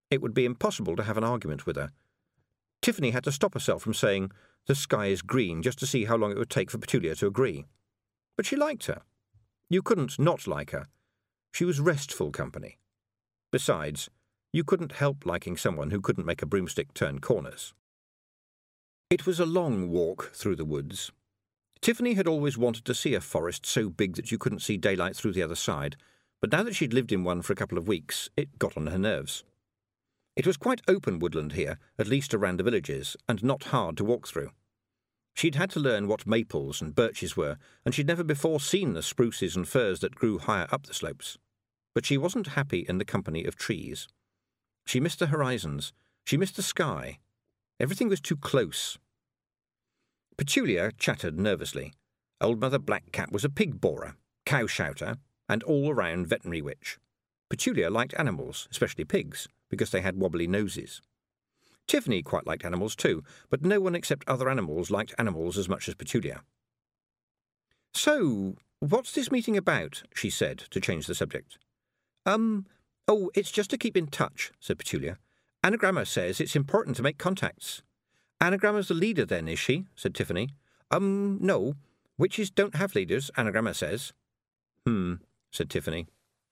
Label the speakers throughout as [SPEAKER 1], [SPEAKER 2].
[SPEAKER 1] It would be impossible to have an argument with her. Tiffany had to stop herself from saying, "The sky is green," just to see how long it would take for Petulia to agree. But she liked her. You couldn't not like her. She was restful company. Besides, you couldn't help liking someone who couldn't make a broomstick turn corners. It was a long walk through the woods. Tiffany had always wanted to see a forest so big that you couldn't see daylight through the other side, but now that she'd lived in one for a couple of weeks, it got on her nerves. It was quite open woodland here, at least around the villages, and not hard to walk through. She'd had to learn what maples and birches were, and she'd never before seen the spruces and firs that grew higher up the slopes. But she wasn't happy in the company of trees. She missed the horizons. She missed the sky. Everything was too close. Petulia chattered nervously. Old Mother Blackcap was a pig borer, cow shouter, and all-round veterinary witch. Petulia liked animals, especially pigs, because they had wobbly noses. Tiffany quite liked animals too, but no one except other animals liked animals as much as Petulia. "So, what's this meeting about?" she said, to change the subject. Oh, it's just to keep in touch," said Petulia. "Anagramma says it's important to make contacts." "Anagramma's the leader then, is she?" said Tiffany. No. Witches don't have leaders, Anagramma says." Said Tiffany.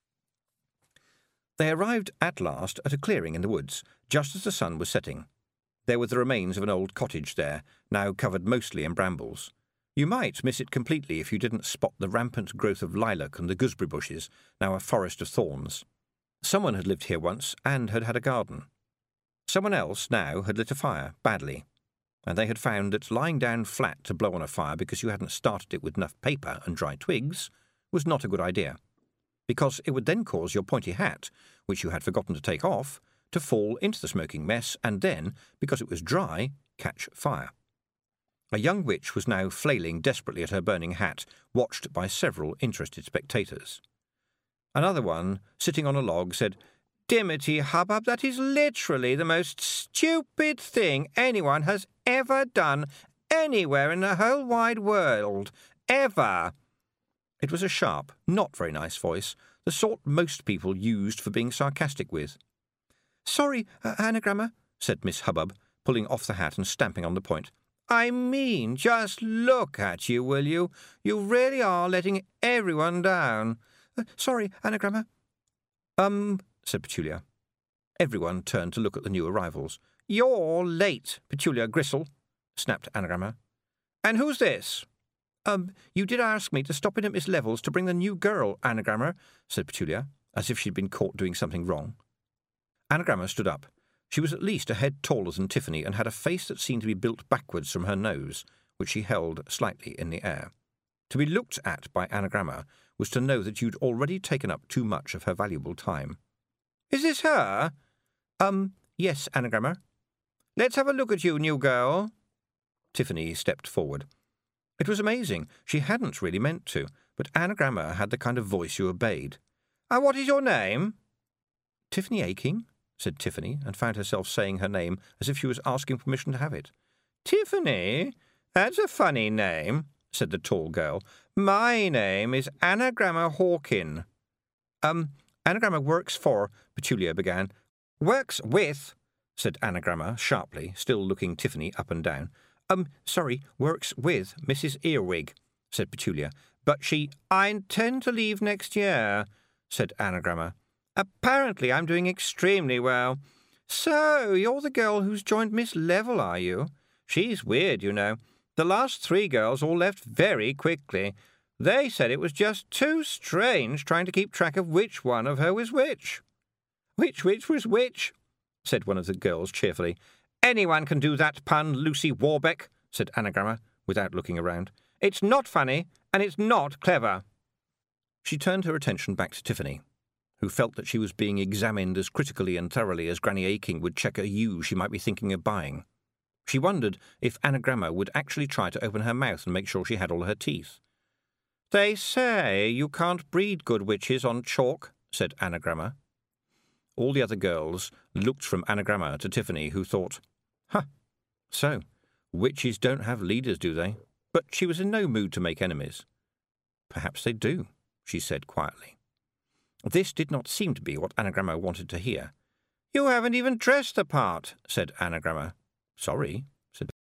[SPEAKER 1] They arrived at last at a clearing in the woods, just as the sun was setting. There were the remains of an old cottage there, now covered mostly in brambles. You might miss it completely if you didn't spot the rampant growth of lilac and the gooseberry bushes, now a forest of thorns. Someone had lived here once and had had a garden. Someone else now had lit a fire, badly, and they had found that lying down flat to blow on a fire because you hadn't started it with enough paper and dry twigs was not a good idea, because it would then cause your pointy hat, which you had forgotten to take off, to fall into the smoking mess and then, because it was dry, catch fire. A young witch was now flailing desperately at her burning hat, watched by several interested spectators. Another one, sitting on a log, said, "Dimity Hubbub, that is literally the most stupid thing anyone has ever done anywhere in the whole wide world. Ever." It was a sharp, not very nice voice, the sort most people used for being sarcastic with. "Sorry, Anagramma," said Miss Hubbub, pulling off the hat and stamping on the point. "I mean, just look at you, will you? You really are letting everyone down." "Sorry, Anagramma." Said Petulia. Everyone turned to look at the new arrivals. "You're late, Petulia Gristle," snapped Anagramma. "And who's this?" You did ask me to stop in at Miss Level's to bring the new girl, Anagramma," said Petulia, as if she'd been caught doing something wrong. Anagramma stood up. She was at least a head taller than Tiffany and had a face that seemed to be built backwards from her nose, which she held slightly in the air. To be looked at by Anagramma was to know that you'd already taken up too much of her valuable time. "Is this her?" Yes, Anagramma." "Let's have a look at you, new girl." Tiffany stepped forward. It was amazing. She hadn't really meant to, but Anagramma had the kind of voice you obeyed. "What is your name?" "Tiffany Aching," said Tiffany, and found herself saying her name as if she was asking permission to have it. "Tiffany? That's a funny name," said the tall girl. "My name is Anagramma Hawkin." Anagramma works for," Petulia began. "Works with," said Anagramma sharply, still looking Tiffany up and down. Sorry, works with Mrs. Earwig," said Petulia. "But she—" "I intend to leave next year," said Anagramma. "Apparently I'm doing extremely well. So, you're the girl who's joined Miss Level, are you? She's weird, you know. The last 3 girls all left very quickly. They said it was just too strange trying to keep track of which one of her was which." Which was which?" said one of the girls cheerfully. "Anyone can do that pun, Lucy Warbeck," said Anagramma, without looking around. "It's not funny, and it's not clever." She turned her attention back to Tiffany, who felt that she was being examined as critically and thoroughly as Granny Aching would check a ewe she might be thinking of buying. She wondered if Anagramma would actually try to open her mouth and make sure she had all her teeth. "They say you can't breed good witches on chalk," said Anagramma. All the other girls looked from Anagramma to Tiffany, who thought, So, witches don't have leaders, do they? But she was in no mood to make enemies. "Perhaps they do," she said quietly. This did not seem to be what Anagramma wanted to hear. You haven't even dressed the part, said Anagramma. Sorry,